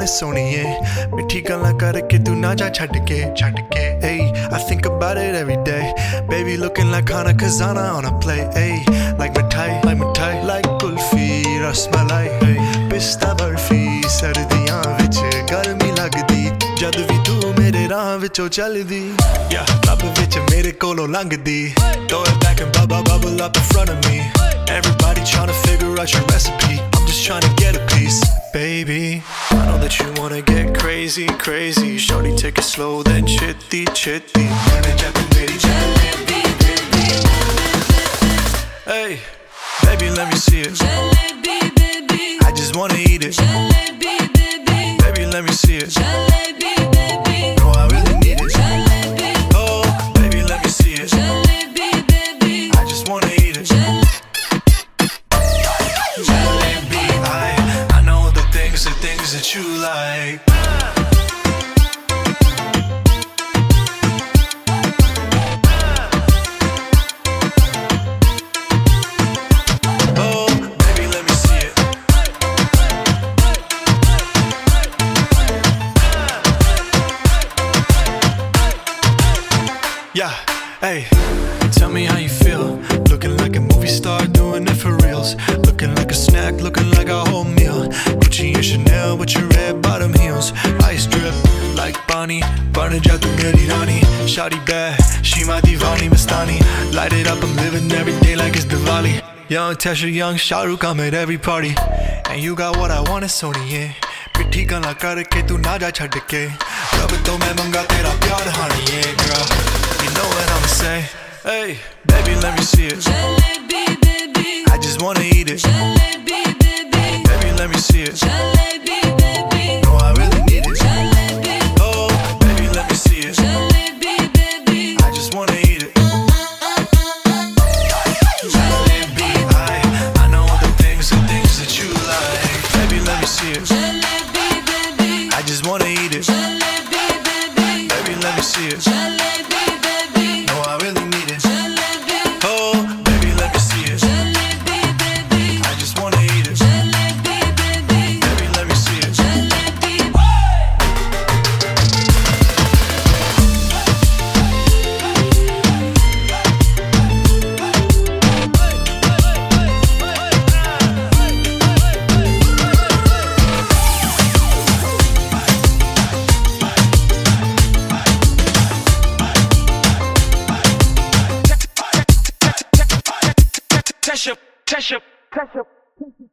want is सोनिए मिठी गल्लां करके तू ना जा छड़ के Hey, I think about it every day. Baby looking like Hana Kazana on a plate. Hey, like mithai, like kulfi, rasmalai. Hey, pista barfi, sardiyan vich garmi lagdi. Jad vi tu mere raah vichon chaldi. Yeah, lab vich mere kolo langdi. Throw it back and bubble up in front of me. Everybody tryna figure out your recipe. I'm just tryna get a piece. Baby, I know that you wanna get crazy. Shorty, take it slow, then chitty. Hey, baby, let me see it. Jalebi, baby. I just wanna eat it. Jalebi, baby. Baby, let me see it. Jalebi, baby. No, I really need it. Jalebi. Oh, baby, let me see it. Jalebi, baby. I just wanna eat it. Jalebi, I know the things that you like. Oh, baby, let me see it. Yeah, hey, tell me how you feel. Looking like a movie star, doing it for reals. Looking like a snack, looking like a whole meal. Gucci and Chanel with your red bottom heels. Ice drip like Bonnie, burn ja tu meri rani. Shawty bad, she my divani mastani. Light it up, I'm living every day like it's Diwali. Young Tesha, young Shah Rukh, I'm at every party. And you got what I want is सोनिए मिठी गल्लां करके तू ना जा छड़ के रब तो मैं मंगा तेरा प्यार हानिए girl. You know what I'ma say. Hey, baby, let me see it. Jalebi, baby. I just wanna eat it. Jalebi, baby. Baby, let me see it. Jalebi, baby. No, I really need it. Jalebi. Oh, baby, let me see it. Jalebi, baby. I just wanna eat it. Jalebi, I know the things that you like. Baby, let me see it. Jalebi, baby. I just wanna eat it. Jalebi, baby. Baby, let me see it. Jalebi, baby. No, I really need it. Jalebi. Oh, baby, let me see it. Jalebi, baby. I just wanna eat it. Jalebi, baby. Baby, let me see it. Jalebi. Tesha.